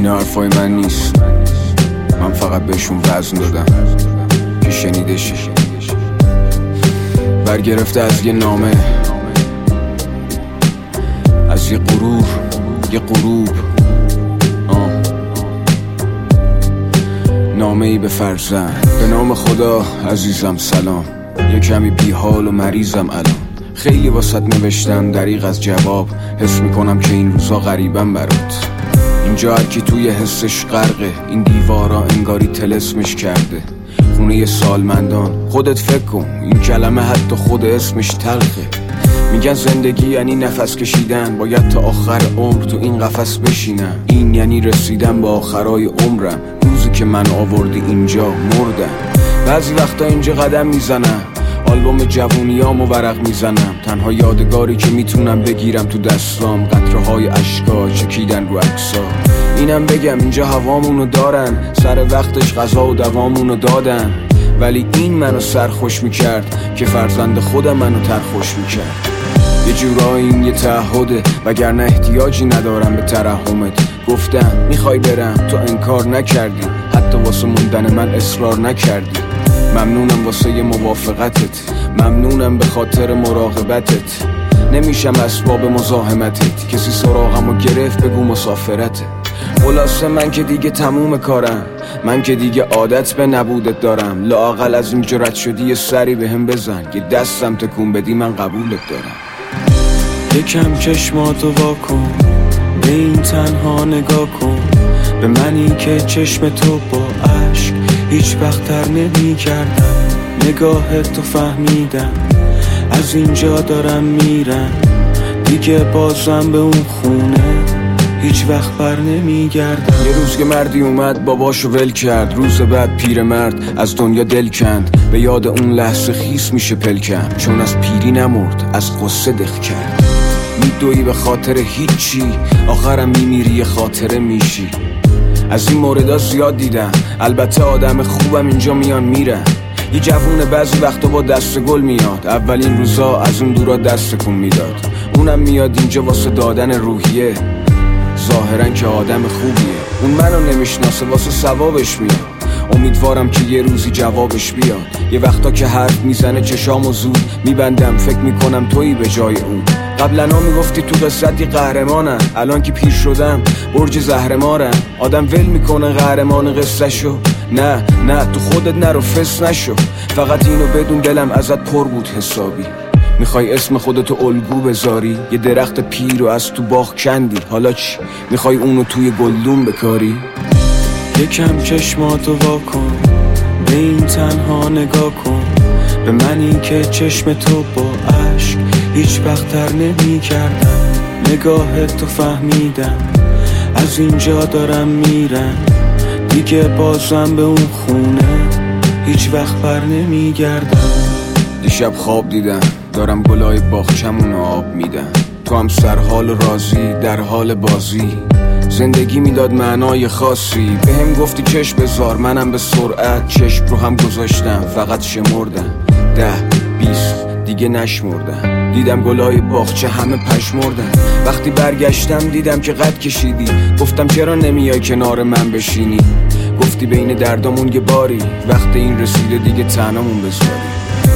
اینا حرفای من نیست، من فقط بهشون وزن دادم که شنیده شی. برگرفته از یه نامه، از یه غرور، یه غروب، نامه ای به فرزند. به نام خدا عزیزم سلام، یه کمی بیحال و مریضم الان. خیلی واسط نوشتم دریغ از جواب، حس میکنم که این روزا غریبم برات. اینجا هرکی توی حسش غرقه، این دیوارا انگاری طلسمش کرده. خونه سالمندان، خودت فکر کن این کلمه حتی خود اسمش تلخه. میگن زندگی یعنی نفس کشیدن، باید تا آخر عمر تو این قفس بشینم. این یعنی رسیدن به آخرای عمرم، روزی که من آوردی اینجا مردم. بعضی وقتا اینجا قدم میزنم، آلبوم جوونیامو ورق میزنم. تنها یادگاری که میتونم بگیرم تو دستام، قطره های اشکا چکیدن رو عکسا. اینم بگم اینجا هوامونو دارن، سر وقتش غذا و دوامونو دادن. ولی این منو سرخوش میکرد که فرزند خودم منو ترخوش میکرد. یه جورایی این یه تعهده، وگرنه احتیاجی ندارم به ترحمت. گفتم میخوای برم، تو انکار نکردی، حتی واسه موندن من اصرار نکردی. ممنونم واسه یه موافقتت، ممنونم به خاطر مراقبتت. نمیشم اسباب مزاحمتت، کسی سراغمو گرفت بگو مسافرته. خلاصه من که دیگه تموم کارم، من که دیگه عادت به نبودت دارم. لااقل از این جرأت شدی یه سری بهم بزن، یه دستم تکون بدی من قبولت دارم. یکم چشماتو واکن، به این تنها نگاه کن. به منی که چشم تو با عشق هیچ وقت تر نمی کردم. نگاهت تو فهمیدم، از اینجا دارم میرم. دیگه بازم به اون خونه هیچ وقت بر نمیگردم. یه روز که مردی اومد باباشو ول کرد، روز بعد پیرمرد از دنیا دل کند. به یاد اون لحظه خیس میشه پلکم، چون از پیری نمرد از قصه دق کرد. میدوی به خاطر هیچی، آخرم میمیری یه خاطره میشی. از این موردها زیاد دیدم، البته آدم خوبم اینجا میان میرن. یه جوونه بعضی وقتا با دست گل میاد، اولین روزا از اون دورا دست کن میداد. اونم میاد اینجا واسه دادن روحیه، ظاهرن که آدم خوبیه. اون منو نمیشناسه واسه ثوابش میاد، امیدوارم که یه روزی جوابش بیاد. یه وقتا که حرف میزنه چشامو زود میبندم، فکر میکنم تویی به جای اون. قبلنا میگفتی تو قصتی قهرمانم، الان که پیر شدم برج زهرمارم. آدم ول میکنه قهرمان قصه شو، نه تو خودت نرو فس نشو. فقط اینو بدون دلم ازت پر بود حسابی. میخوای اسم خودتو الگو بذاری، یه درخت پیر رو از تو باغ کندی. حالا چی؟ میخوای اونو توی گلدون بکاری؟ یکم چشماتو واکن، به این تنها نگاه کن. به منی که چشم تو با عشق هیچ وقت تر نمی کردم. نگاهت تو فهمیدم، از اینجا دارم میرم. دیگه بازم به اون خونه هیچ وقت بر نمی گردم. دیشب خواب دیدم دارم گلای باغچمونو آب میدم. تو هم سرحال راضی در حال بازی، زندگی میداد معنای خاصی. به هم گفتی چشم بذار، منم به سرعت چشم رو هم گذاشتم. فقط شمردم 10-20 دیگه نشمردم. دیدم گلای باغچه همه پشمردن. وقتی برگشتم دیدم که قد کشیدی. گفتم چرا نمیای کنار من بشینی؟ گفتی بین دردامون یه باری، وقت این رسیده دیگه تنهامون بذاری.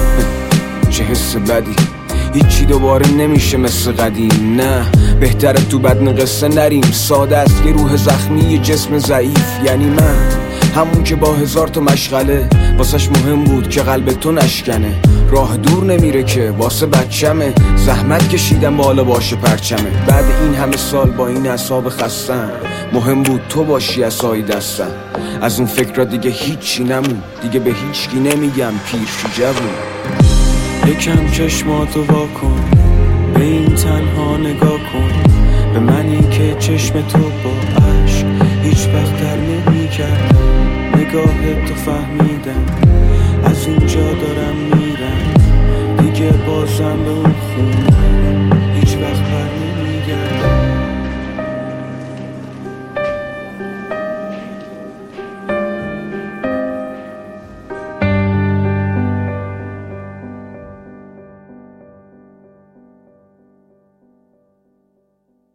چه حس بدی، هیچی دوباره نمیشه مثل قدیم. نه بهتره تو بدن قصه نریم. ساده است یه روح زخمی یه جسم ضعیف. یعنی من همون که با 1000 تا مشغله واسش مهم بود که قلب تو نشکنه. راه دور نمیره که واسه بچمه، زحمت کشیدم بالا باشه پرچمه. بعد این همه سال با این اعصاب خستم، مهم بود تو باشی عصای دستم. از اون فکر دیگه هیچی نمون، دیگه به هیچکی نمیگم پیر شو جوون. یکم چشماتو واکن، به این تنها نگاه کن. به منی که چشم تو با عشق هیچ وقت تر نمی کردم. نگاهت تو فهمیدم، از اینجا دارم میرم. دیگه بازم به اون خونه